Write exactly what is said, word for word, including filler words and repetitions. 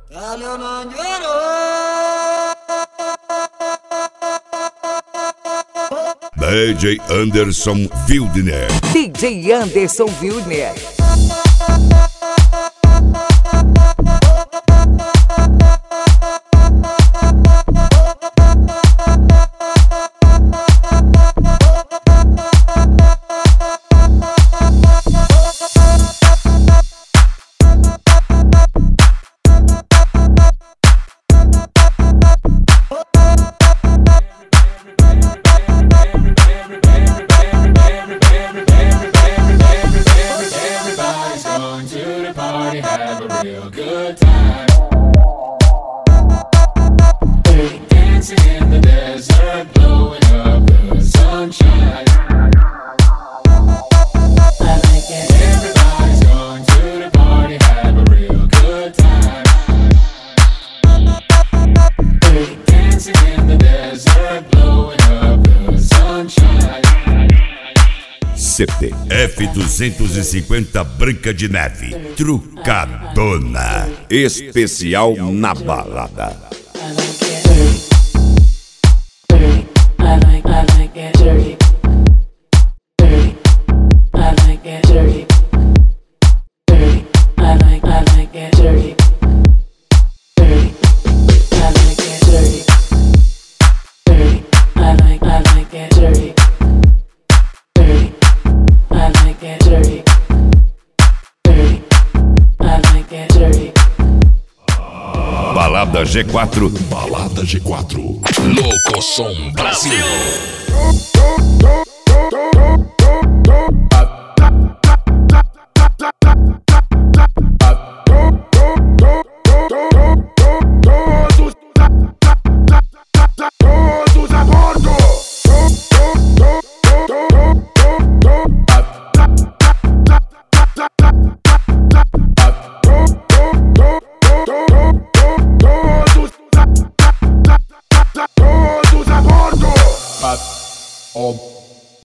D J Anderson Wildner. D J Anderson Wildner. Have a real good time. Dancing in the desert, blowing up the sunshine. I like it. Everybody's going to the party, have a real good time. Dancing in the desert, blowing up the sunshine. C T F duzentos e cinquenta Branca de Neve, trucadona, especial na balada. Balada G quatro. Balada G quatro. Louco Som Brasil.